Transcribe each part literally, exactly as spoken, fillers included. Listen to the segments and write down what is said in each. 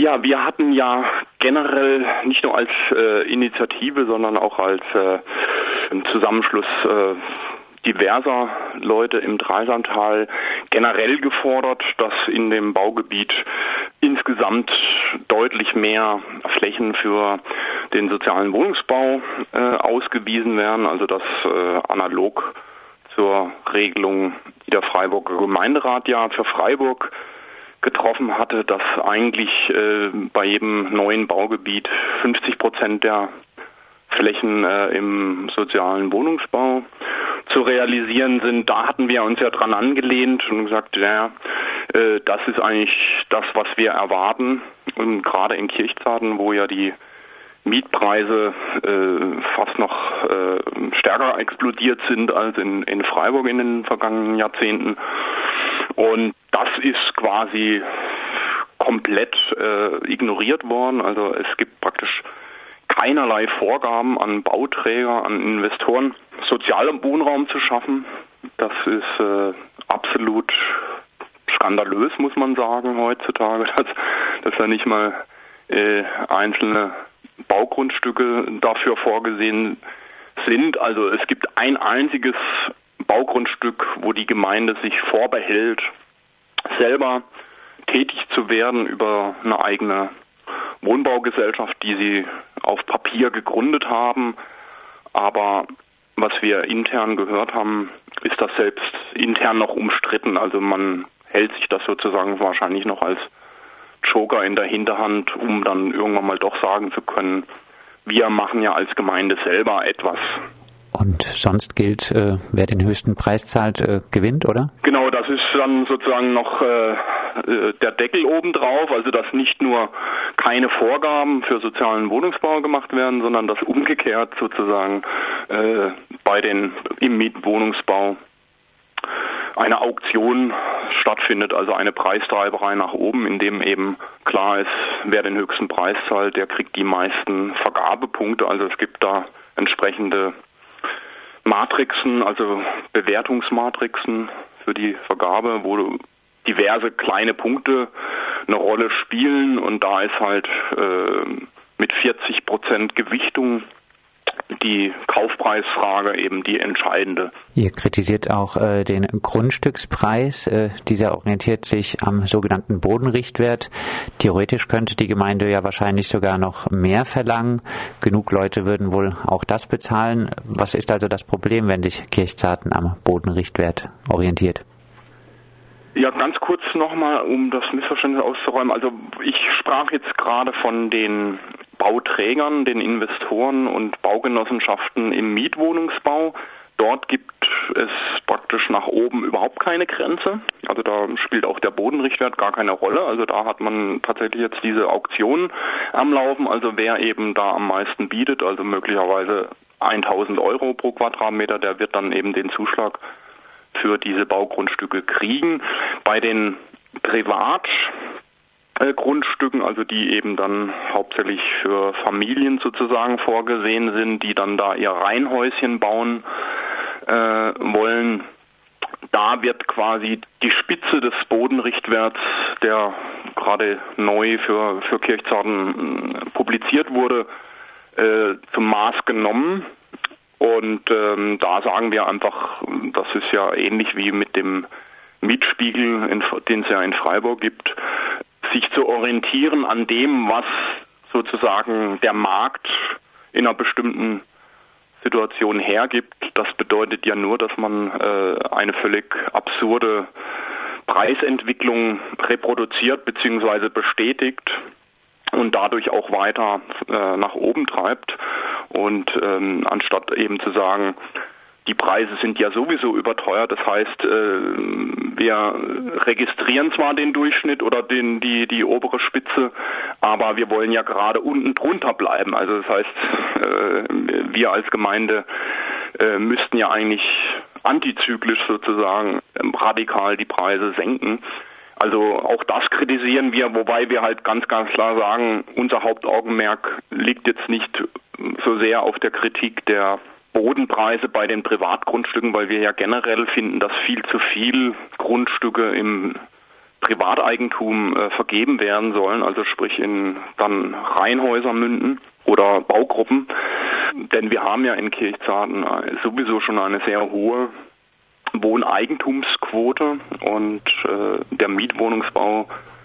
Ja, wir hatten ja generell nicht nur als äh, Initiative, sondern auch als äh, Zusammenschluss äh, diverser Leute im Dreisamtal generell gefordert, dass in dem Baugebiet insgesamt deutlich mehr Flächen für den sozialen Wohnungsbau äh, ausgewiesen werden, also dass äh, analog zur Regelung, die der Freiburger Gemeinderat ja für Freiburg getroffen hatte, dass eigentlich äh, bei jedem neuen Baugebiet fünfzig Prozent der Flächen äh, im sozialen Wohnungsbau zu realisieren sind. Da hatten wir uns ja dran angelehnt und gesagt, ja, äh, das ist eigentlich das, was wir erwarten. Und gerade in Kirchzarten, wo ja die Mietpreise äh, fast noch äh, stärker explodiert sind als in, in Freiburg in den vergangenen Jahrzehnten. Und das ist quasi komplett äh, ignoriert worden. Also es gibt praktisch keinerlei Vorgaben an Bauträger, an Investoren, sozialen Wohnraum zu schaffen. Das ist äh, absolut skandalös, muss man sagen, heutzutage, dass, dass da nicht mal äh, einzelne Baugrundstücke dafür vorgesehen sind. Also es gibt ein einziges Baugrundstück, wo die Gemeinde sich vorbehält, selber tätig zu werden über eine eigene Wohnbaugesellschaft, die sie auf Papier gegründet haben. Aber was wir intern gehört haben, ist das selbst intern noch umstritten. Also man hält sich das sozusagen wahrscheinlich noch als Joker in der Hinterhand, um dann irgendwann mal doch sagen zu können, wir machen ja als Gemeinde selber etwas. Und sonst gilt, äh, wer den höchsten Preis zahlt, äh, gewinnt, oder? Genau, das ist dann sozusagen noch äh, der Deckel obendrauf, also dass nicht nur keine Vorgaben für sozialen Wohnungsbau gemacht werden, sondern dass umgekehrt sozusagen äh, bei den im Mietwohnungsbau eine Auktion stattfindet, also eine Preistreiberei nach oben, in dem eben klar ist, wer den höchsten Preis zahlt, der kriegt die meisten Vergabepunkte. Also es gibt da entsprechende Matrixen, also Bewertungsmatrixen für die Vergabe, wo diverse kleine Punkte eine Rolle spielen, und da ist halt äh, mit vierzig Prozent Gewichtung die Kaufpreisfrage eben die entscheidende. Ihr kritisiert auch äh, den Grundstückspreis. Äh, dieser orientiert sich am sogenannten Bodenrichtwert. Theoretisch könnte die Gemeinde ja wahrscheinlich sogar noch mehr verlangen. Genug Leute würden wohl auch das bezahlen. Was ist also das Problem, wenn sich Kirchzarten am Bodenrichtwert orientiert? Ja, ganz kurz nochmal, um das Missverständnis auszuräumen. Also ich sprach jetzt gerade von den Bauträgern, den Investoren und Baugenossenschaften im Mietwohnungsbau. Dort gibt es praktisch nach oben überhaupt keine Grenze. Also da spielt auch der Bodenrichtwert gar keine Rolle. Also da hat man tatsächlich jetzt diese Auktion am Laufen. Also wer eben da am meisten bietet, also möglicherweise tausend Euro pro Quadratmeter, der wird dann eben den Zuschlag für diese Baugrundstücke kriegen. Bei den Privatgrundstücken, also die eben dann hauptsächlich für Familien sozusagen vorgesehen sind, die dann da ihr Reihenhäuschen bauen äh, wollen, da wird quasi die Spitze des Bodenrichtwerts, der gerade neu für, für Kirchzarten publiziert wurde, äh, zum Maß genommen. Und ähm, da sagen wir einfach, das ist ja ähnlich wie mit dem Mietspiegel, in, den es ja in Freiburg gibt, sich zu orientieren an dem, was sozusagen der Markt in einer bestimmten Situation hergibt. Das bedeutet ja nur, dass man äh, eine völlig absurde Preisentwicklung reproduziert bzw. bestätigt und dadurch auch weiter äh, nach oben treibt. Und ähm, anstatt eben zu sagen, die Preise sind ja sowieso überteuert, das heißt, äh, wir registrieren zwar den Durchschnitt oder den, die, die obere Spitze, aber wir wollen ja gerade unten drunter bleiben. Also das heißt, äh, wir als Gemeinde äh, müssten ja eigentlich antizyklisch sozusagen radikal die Preise senken. Also auch das kritisieren wir, wobei wir halt ganz, ganz klar sagen, unser Hauptaugenmerk liegt jetzt nicht so sehr auf der Kritik der Bodenpreise bei den Privatgrundstücken, weil wir ja generell finden, dass viel zu viel Grundstücke im Privateigentum äh, vergeben werden sollen, also sprich in dann Reihenhäuser münden oder Baugruppen. Denn wir haben ja in Kirchzarten sowieso schon eine sehr hohe Wohneigentumsquote und äh, der Mietwohnungsbau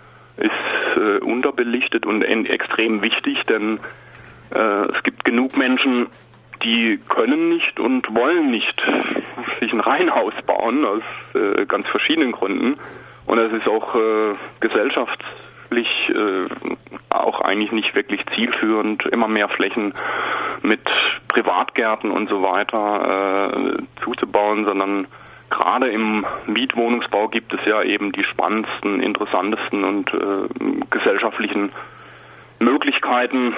ist äh, unterbelichtet und en- extrem wichtig, denn äh, es gibt genug Menschen, die können nicht und wollen nicht sich ein Reihenhaus bauen, aus äh, ganz verschiedenen Gründen. Und es ist auch äh, gesellschaftlich äh, auch eigentlich nicht wirklich zielführend, immer mehr Flächen mit Privatgärten und so weiter äh, zuzubauen, sondern gerade im Mietwohnungsbau gibt es ja eben die spannendsten, interessantesten und äh, gesellschaftlichen Möglichkeiten,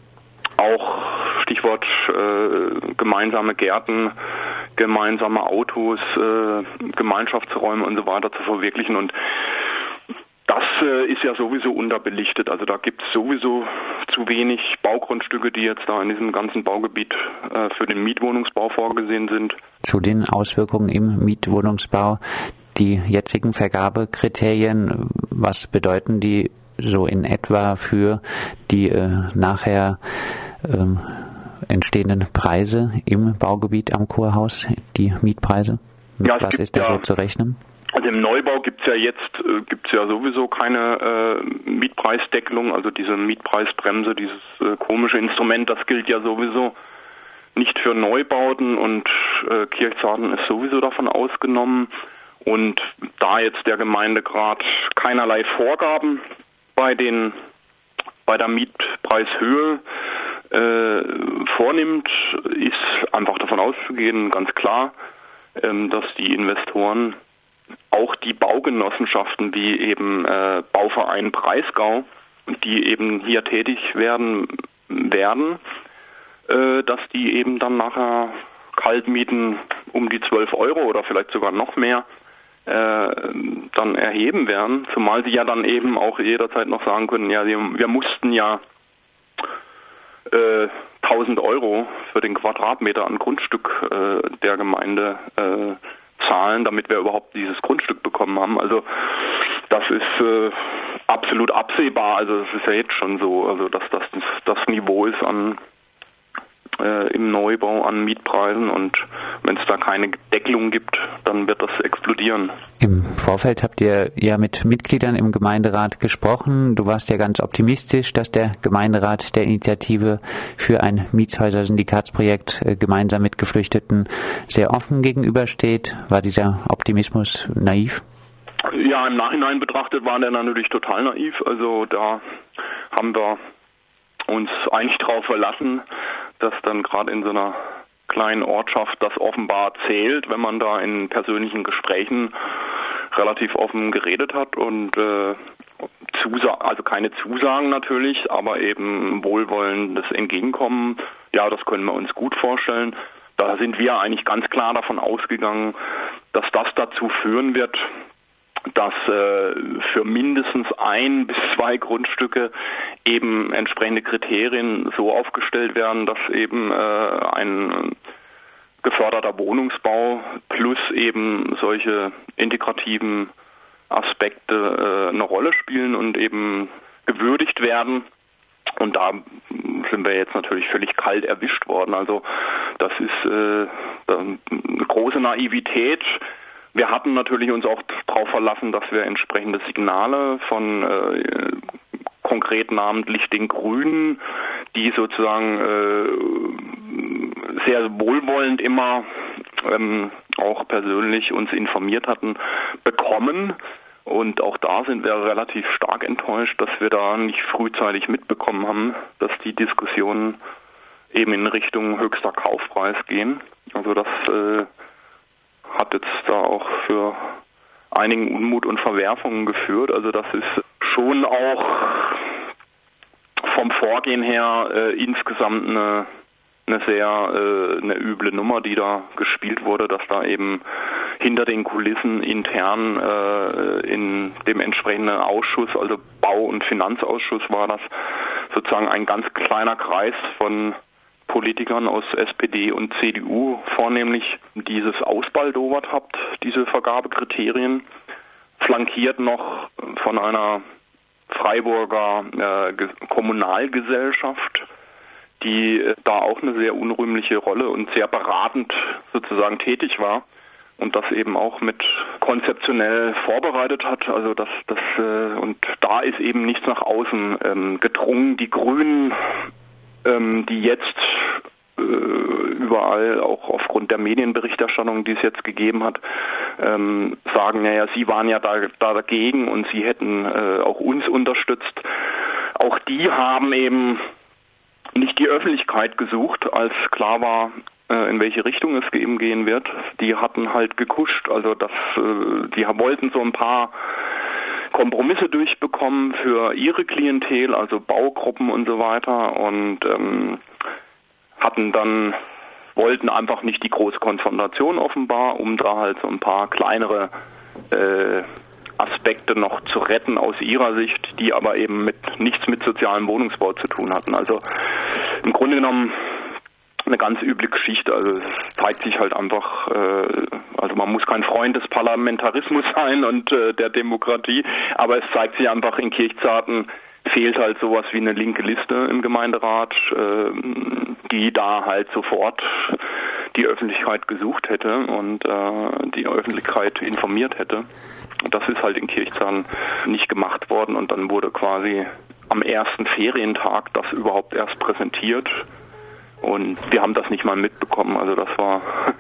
auch Stichwort äh, gemeinsame Gärten, gemeinsame Autos, äh, Gemeinschaftsräume und so weiter zu verwirklichen. Und das äh, ist ja sowieso unterbelichtet. Also da gibt es sowieso zu wenig Baugrundstücke, die jetzt da in diesem ganzen Baugebiet äh, für den Mietwohnungsbau vorgesehen sind. Zu den Auswirkungen im Mietwohnungsbau, die jetzigen Vergabekriterien, was bedeuten die so in etwa für die äh, nachher ähm, entstehenden Preise im Baugebiet am Kurhaus, die Mietpreise? Mit ja, was ist da ja so zu rechnen? Also im Neubau gibt es ja jetzt äh, gibt's ja sowieso keine äh, Mietpreisdeckelung, also diese Mietpreisbremse, dieses äh, komische Instrument, das gilt ja sowieso nicht für Neubauten und äh, Kirchzarten ist sowieso davon ausgenommen. Und da jetzt der Gemeinderat keinerlei Vorgaben bei den bei der Mietpreishöhe äh, vornimmt, ist einfach davon auszugehen, ganz klar, ähm, dass die Investoren, auch die Baugenossenschaften wie eben äh, Bauverein Breisgau, die eben hier tätig werden werden, äh, dass die eben dann nachher Kaltmieten um die zwölf Euro oder vielleicht sogar noch mehr äh, dann erheben werden, zumal sie ja dann eben auch jederzeit noch sagen können, ja, wir, wir mussten ja äh, tausend Euro für den Quadratmeter an Grundstück äh, der Gemeinde äh, zahlen, damit wir überhaupt dieses Grundstück bekommen haben. Also das ist äh, absolut absehbar. Also es ist ja jetzt schon so, also dass das das Niveau ist an äh, im Neubau an Mietpreisen, und wenn es da keine Deckelung gibt, dann wird das explodieren. Im Vorfeld habt ihr ja mit Mitgliedern im Gemeinderat gesprochen. Du warst ja ganz optimistisch, dass der Gemeinderat der Initiative für ein Mietshäuser-Syndikatsprojekt äh, gemeinsam mit Geflüchteten sehr offen gegenübersteht. War dieser Optimismus naiv? Ja, im Nachhinein betrachtet war der natürlich total naiv. Also da haben wir uns eigentlich darauf verlassen, dass dann gerade in so einer kleinen Ortschaft das offenbar zählt, wenn man da in persönlichen Gesprächen relativ offen geredet hat und äh, Zusa- also keine Zusagen natürlich, aber eben wohlwollendes Entgegenkommen. Ja, das können wir uns gut vorstellen. Da sind wir eigentlich ganz klar davon ausgegangen, dass das dazu führen wird, dass äh, für mindestens ein bis zwei Grundstücke eben entsprechende Kriterien so aufgestellt werden, dass eben äh, ein geförderter Wohnungsbau plus eben solche integrativen Aspekte äh, eine Rolle spielen und eben gewürdigt werden. Und da sind wir jetzt natürlich völlig kalt erwischt worden. Also das ist äh, eine große Naivität. Wir hatten natürlich uns auch darauf verlassen, dass wir entsprechende Signale von äh, konkret namentlich den Grünen, die sozusagen äh, sehr wohlwollend immer ähm, auch persönlich uns informiert hatten, bekommen. Und auch da sind wir relativ stark enttäuscht, dass wir da nicht frühzeitig mitbekommen haben, dass die Diskussionen eben in Richtung höchster Kaufpreis gehen. Also das äh, hat jetzt da auch für einigen Unmut und Verwerfungen geführt. Also das ist schon auch vom Vorgehen her äh, insgesamt eine, eine sehr äh, eine üble Nummer, die da gespielt wurde, dass da eben hinter den Kulissen intern äh, in dem entsprechenden Ausschuss, also Bau- und Finanzausschuss war das, sozusagen ein ganz kleiner Kreis von Politikern aus S P D und C D U vornehmlich dieses ausbaldowert habt, diese Vergabekriterien, flankiert noch von einer Freiburger äh, Kommunalgesellschaft, die äh, da auch eine sehr unrühmliche Rolle und sehr beratend sozusagen tätig war und das eben auch mit konzeptionell vorbereitet hat. Also das, das äh, und da ist eben nichts nach außen ähm, gedrungen. Die Grünen, ähm, die jetzt äh, überall auch aufgrund der Medienberichterstattung, die es jetzt gegeben hat, ähm, sagen, naja, sie waren ja da, da dagegen und sie hätten äh, auch uns unterstützt. Auch die haben eben nicht die Öffentlichkeit gesucht, als klar war, äh, in welche Richtung es eben gehen wird. Die hatten halt gekuscht, also das, äh, die wollten so ein paar Kompromisse durchbekommen für ihre Klientel, also Baugruppen und so weiter, und ähm, hatten dann, wollten einfach nicht die große Konfrontation offenbar, um da halt so ein paar kleinere äh, Aspekte noch zu retten aus ihrer Sicht, die aber eben mit nichts mit sozialem Wohnungsbau zu tun hatten. Also im Grunde genommen eine ganz üble Geschichte. Also es zeigt sich halt einfach, äh, also man muss kein Freund des Parlamentarismus sein und äh, der Demokratie, aber es zeigt sich einfach, in Kirchzarten fehlt halt sowas wie eine linke Liste im Gemeinderat, äh, die da halt sofort die Öffentlichkeit gesucht hätte und äh, die Öffentlichkeit informiert hätte. Und das ist halt in Kirchzarten nicht gemacht worden und dann wurde quasi am ersten Ferientag das überhaupt erst präsentiert und wir haben das nicht mal mitbekommen. Also das war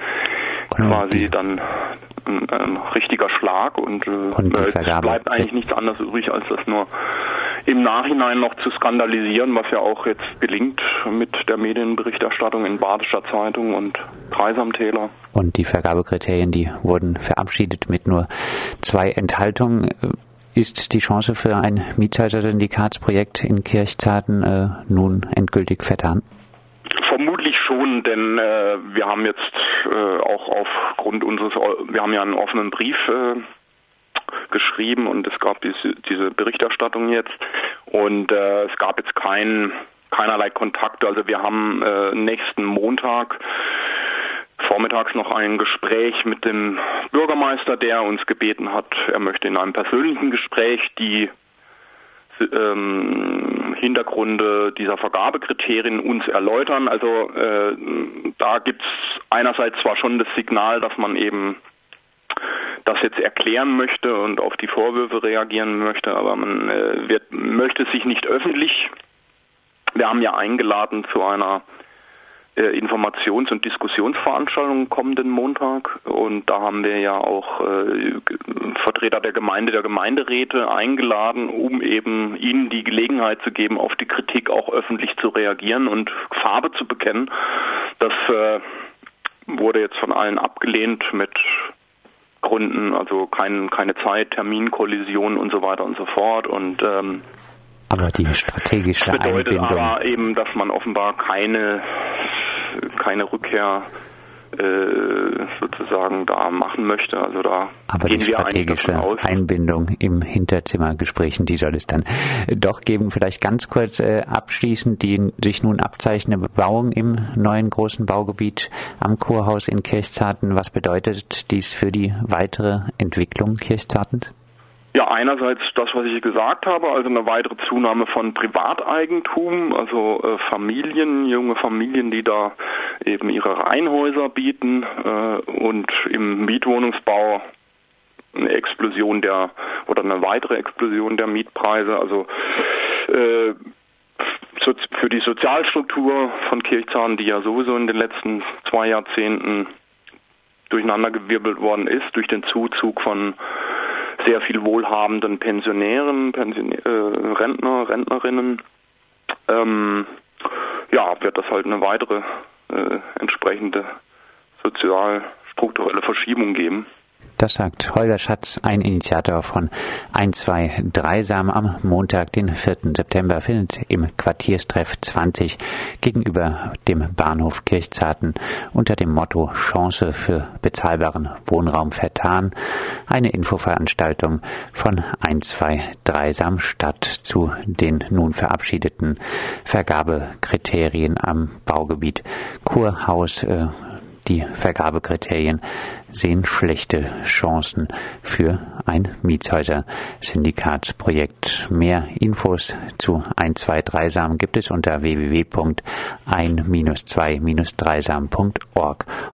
quasi dann ein, ein richtiger Schlag und, und es bleibt eigentlich nichts anderes übrig, als das nur im Nachhinein noch zu skandalisieren, was ja auch jetzt gelingt mit der Medienberichterstattung in Badischer Zeitung und Dreisamtäler. Und die Vergabekriterien, die wurden verabschiedet mit nur zwei Enthaltungen. Ist die Chance für ein Mietshäuser-Syndikatsprojekt in Kirchzarten äh, nun endgültig vertan? Vermutlich schon, denn äh, wir haben jetzt äh, auch aufgrund unseres, wir haben ja einen offenen Brief äh, geschrieben und es gab diese, diese Berichterstattung jetzt und äh, es gab jetzt kein, keinerlei Kontakte. Also wir haben äh, nächsten Montag vormittags noch ein Gespräch mit dem Bürgermeister, der uns gebeten hat, er möchte in einem persönlichen Gespräch die ähm, Hintergründe dieser Vergabekriterien uns erläutern. Also äh, da gibt es einerseits zwar schon das Signal, dass man eben das jetzt erklären möchte und auf die Vorwürfe reagieren möchte, aber man äh, wird, möchte sich nicht öffentlich. Wir haben ja eingeladen zu einer äh, Informations- und Diskussionsveranstaltung kommenden Montag und da haben wir ja auch äh, Vertreter der Gemeinde, der Gemeinderäte eingeladen, um eben ihnen die Gelegenheit zu geben, auf die Kritik auch öffentlich zu reagieren und Farbe zu bekennen. Das äh, wurde jetzt von allen abgelehnt mit Gründen, also kein, keine Zeit, Terminkollision und so weiter und so fort. Und ähm, aber die strategische das bedeutet Einbindung. aber eben, dass man offenbar keine keine Rückkehr äh, sozusagen da machen möchte. Also da aber gehen die wir eigentlich strategische davon aus. Einbindung im Hinterzimmergesprächen, die soll es dann doch geben. Vielleicht ganz kurz äh, abschließend die sich nun abzeichnende Bebauung im neuen großen Baugebiet am Kurhaus in Kirchzarten. Was bedeutet dies für die weitere Entwicklung Kirchzartens? Ja, einerseits das, was ich gesagt habe, also eine weitere Zunahme von Privateigentum, also äh, Familien, junge Familien, die da eben ihre Reihenhäuser bieten äh, und im Mietwohnungsbau eine Explosion der oder eine weitere Explosion der Mietpreise, also äh, so, für die Sozialstruktur von Kirchzarten, die ja sowieso in den letzten zwei Jahrzehnten durcheinandergewirbelt worden ist durch den Zuzug von sehr viel wohlhabenden Pensionären, Pensionä äh, Rentner, Rentnerinnen, ähm, ja, wird das halt eine weitere äh, entsprechende sozial-strukturelle Verschiebung geben. Das sagt Holger Schatz, ein Initiator von eins zwei Dreisam. Am Montag, den vierten September, findet im Quartierstreff zwanzig gegenüber dem Bahnhof Kirchzarten unter dem Motto Chance für bezahlbaren Wohnraum vertan eine Infoveranstaltung von eins zwei Dreisam statt zu den nun verabschiedeten Vergabekriterien am Baugebiet Kurhaus. Äh, die Vergabekriterien sehen schlechte Chancen für ein Mietshäuser-Syndikatsprojekt. Mehr Infos zu eins zwei Dreisam gibt es unter w w w punkt eins zwei dreisam punkt org.